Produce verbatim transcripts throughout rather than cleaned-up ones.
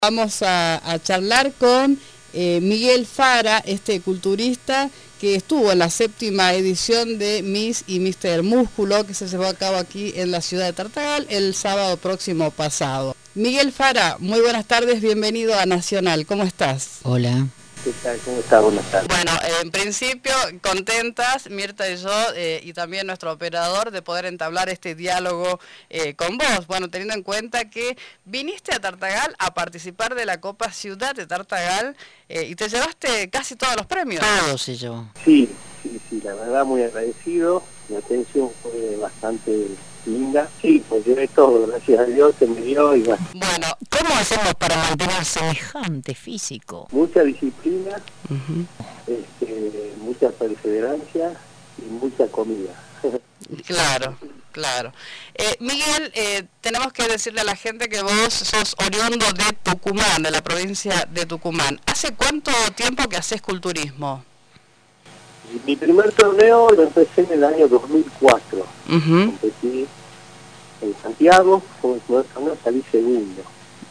Vamos a, a charlar con eh, Miguel Fara, este culturista que estuvo en la séptima edición de Miss y míster Músculo, que se llevó a cabo aquí en la ciudad de Tartagal el sábado próximo pasado. Miguel Fara, muy buenas tardes, bienvenido a Nacional, ¿cómo estás? Hola. ¿Qué tal? ¿Cómo estás? Buenas tardes. Bueno, eh, en principio contentas, Mirta y yo, eh, y también nuestro operador, de poder entablar este diálogo eh, con vos. Bueno, teniendo en cuenta que viniste a Tartagal a participar de la Copa Ciudad de Tartagal eh, y te llevaste casi todos los premios. Todo se llevó. Sí, sí, sí, la verdad muy agradecido. La atención fue bastante linda. Sí, pues llevé todo, gracias a Dios, se me dio y bueno. Bueno, ¿Cómo hacemos para mantener semejante físico? Mucha disciplina, uh-huh. este, mucha perseverancia y mucha comida. Claro, claro. Eh, Miguel, eh, tenemos que decirle a la gente que vos sos oriundo de Tucumán, de la provincia de Tucumán. ¿Hace cuánto tiempo que haces culturismo? Mi primer torneo lo empecé en el año dos mil cuatro. Uh-huh. Competí en Santiago, fue mi primer torneo, salí segundo.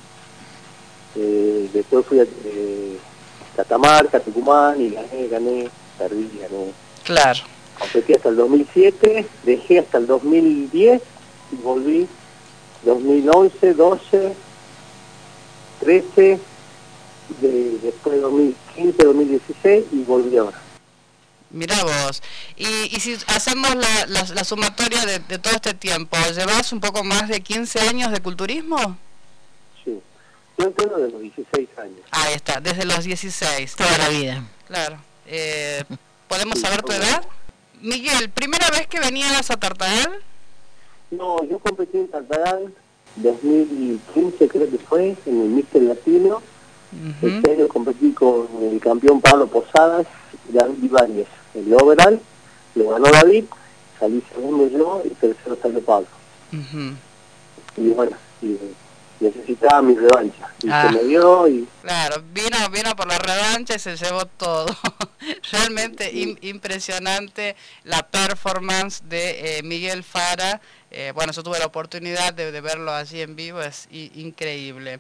Eh, después fui a eh, Catamarca, Tucumán, y gané, gané, perdí, gané. Claro. Competí hasta el dos mil siete, dejé hasta el dos mil diez y volví dos mil once, doce, trece, de, después dos mil quince, dos mil dieciséis y volví ahora. Mirá vos, y, y si hacemos la, la, la sumatoria de, de todo este tiempo, ¿llevas un poco más de quince años de culturismo? Sí, yo entreno de los dieciséis años. Ahí está, desde los dieciséis. Toda la vida. Claro. Eh, ¿Podemos saber tu edad? Miguel, ¿primera vez que venías a Tartagal? No, yo competí en Tartagal dos mil quince, creo que fue, en el míster Latino. Uh-huh. Este año competí con el campeón Pablo Posadas y David Ibáñez. El overall lo ganó David, salí segundo yo y tercero salió Pablo. Uh-huh. Y bueno, y necesitaba mi revancha. Y ah, se me dio y... Claro, vino, vino por la revancha y se llevó todo. Realmente sí. im- impresionante la performance de eh, Miguel Fara. Eh, bueno, yo tuve la oportunidad de, de verlo allí en vivo, es i- increíble.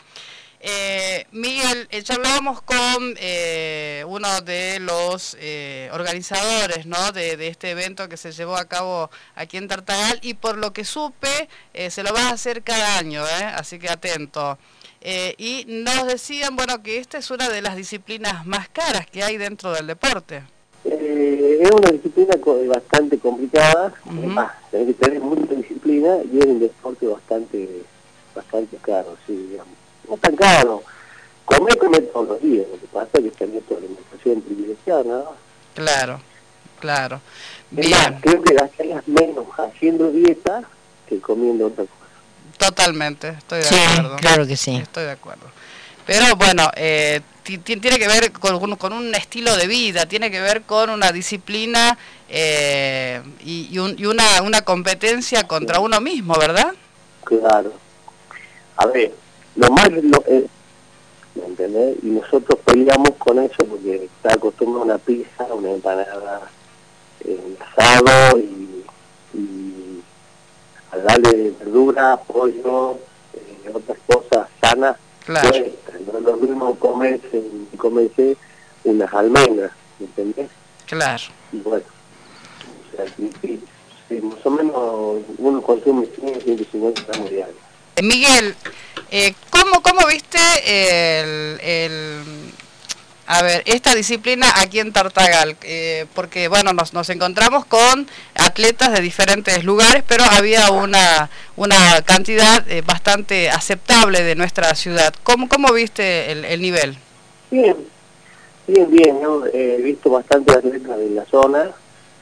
Eh, Miguel, eh, charlábamos con eh, uno de los eh, organizadores, ¿no? de, de este evento que se llevó a cabo aquí en Tartagal, y por lo que supe eh, se lo vas a hacer cada año, ¿eh? Así que atento. Eh, y nos decían, bueno, que esta es una de las disciplinas más caras que hay dentro del deporte. Eh, es una disciplina bastante complicada, Uh-huh. ah, tenés que tener mucha disciplina y es un deporte bastante, bastante caro, sí, digamos. No tan caro, comer, comer todos los días, lo que pasa es que tenés toda la alimentación privilegiada, nada más. Claro, claro. Bien. Más, creo que gastarías menos haciendo dieta que comiendo otra cosa. Totalmente, estoy de sí, acuerdo. Claro que sí. Estoy de acuerdo. Pero bueno, eh, t- tiene que ver con, con un estilo de vida, tiene que ver con una disciplina eh, y, y, un, y una, una competencia contra sí. uno mismo, ¿verdad? Claro. A ver, lo más... Lo, eh, ¿me entendés? Y nosotros peleamos con eso porque está acostumbrado a una pizza, una empanada, eh, un asado y, y a darle verdura, pollo, eh, otras cosas sanas. Claro. Pues, no es lo mismo comerse, comerse unas almendras, ¿me entendés? Claro. Y bueno, o sea, sí, sí, sí, más o menos uno consume cien, ciento cincuenta gramos diarios. Miguel, eh, ¿cómo, ¿cómo viste el, el, a ver, esta disciplina aquí en Tartagal? Eh, porque, bueno, nos, nos encontramos con atletas de diferentes lugares, pero había una, una cantidad eh, bastante aceptable de nuestra ciudad. ¿Cómo, cómo viste el, el nivel? Bien, bien, bien. ¿no? Eh, he visto bastantes atletas de la zona.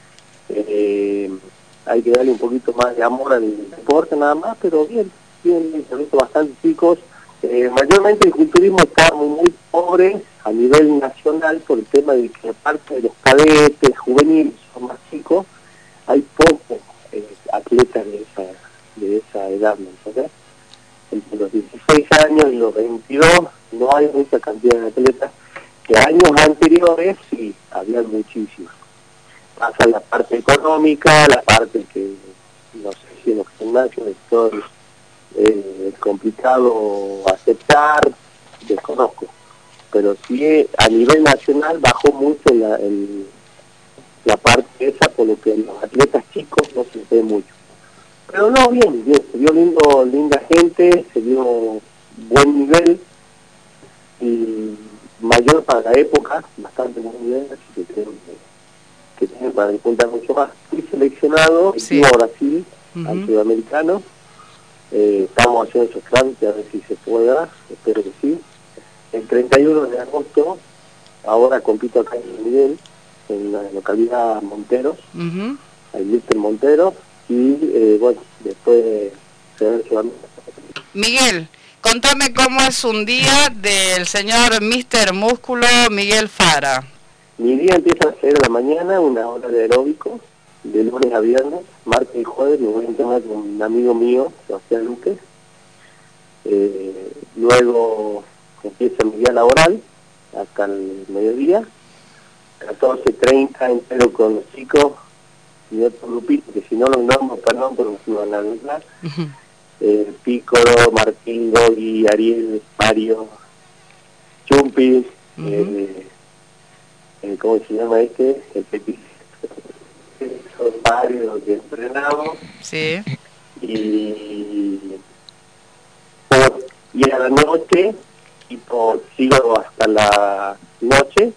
Eh, hay que darle un poquito más de amor al deporte nada más, pero bien. Bien, he visto bastantes chicos, eh, mayormente el culturismo está muy, muy pobre a nivel nacional por el tema de que aparte de los cadetes, juveniles, son más chicos, hay pocos eh, atletas de esa, de esa edad, ¿no sabes? Entre los dieciséis años y los veintidós no hay mucha cantidad de atletas, que años anteriores sí, había muchísimos. Pasa la parte económica, la parte que, no sé si en los gimnasios, de todo eh, es complicado aceptar, desconozco. Pero sí a nivel nacional bajó mucho la, el, la parte esa, por lo que los atletas chicos no se ve mucho. Pero no, bien, bien, se vio lindo, linda gente, se vio buen nivel, y mayor para la época, bastante buen nivel, así que creo que, que tiene para disfrutar mucho más. Fui seleccionado, Sí. estuvo a Brasil, Uh-huh. al sudamericano, eh, estamos haciendo esos trámites a ver si se puede dar, espero que sí. El treinta y uno de agosto, ahora compito acá en San Miguel, en la localidad Monteros, Uh-huh. el míster Monteros, y eh, bueno, después se ve el Sudamérica. Miguel, contame cómo es un día del señor míster Músculo Miguel Fara. Mi día empieza a las seis de la mañana, una hora de aeróbico, de lunes a viernes, martes y jueves me voy a entrenar con un amigo mío, Sebastián Luque. Eh, luego empieza mi día laboral, hasta el mediodía, catorce treinta entero con los chicos y otro grupito, que si no los nombro, perdón, pero no van a hablar. Uh-huh. Eh, Pícoro, Martín, Gogui, Ariel, Mario, Chumpi, uh-huh. eh, eh, ¿cómo se llama este? El Pepi. Son varios que entrenamos. Sí. Y, por, y a la noche, tipo, sigo hasta la noche,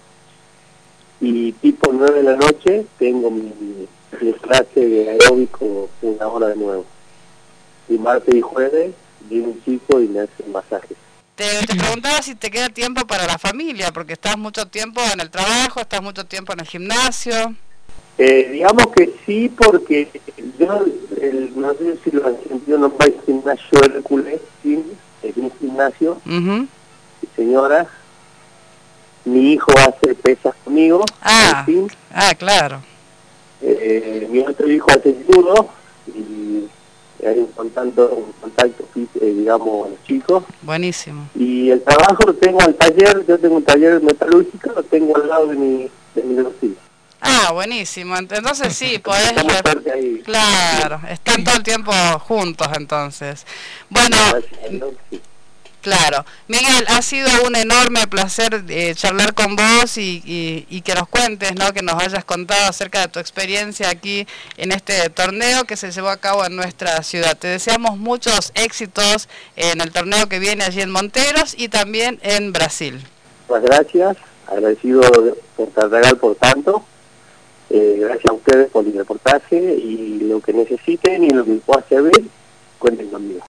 y tipo nueve de la noche tengo mi, mi clase de aeróbico una hora de nuevo. Y martes y jueves viene un chico y me hace masajes. Te, te preguntaba si te queda tiempo para la familia, porque estás mucho tiempo en el trabajo, estás mucho tiempo en el gimnasio. Eh, digamos que sí, porque yo, el, no sé si lo han sentido, no va al gimnasio Hércules, ¿sí? Es mi gimnasio, Uh-huh. señora, mi hijo hace pesas conmigo, Ah, ¿sí? ah, claro. Eh, mi otro hijo hace judo, y hay un contacto, un contacto eh, digamos, los chicos. Buenísimo. Y el trabajo lo tengo al taller, yo tengo un taller metalúrgico, lo tengo al lado de mi, de mi domicilio. Ah, buenísimo. Entonces sí, podés... Estamos cerca ahí. Claro, están todo el tiempo juntos entonces. Bueno, claro. Miguel, ha sido un enorme placer eh, charlar con vos y, y, y que nos cuentes, ¿no? Que nos hayas contado acerca de tu experiencia aquí en este torneo que se llevó a cabo en nuestra ciudad. Te deseamos muchos éxitos en el torneo que viene allí en Monteros y también en Brasil. Muchas gracias, agradecido por Tartagal por tanto. Eh, gracias a ustedes por el reportaje, y lo que necesiten y lo que pueda servir, cuenten conmigo.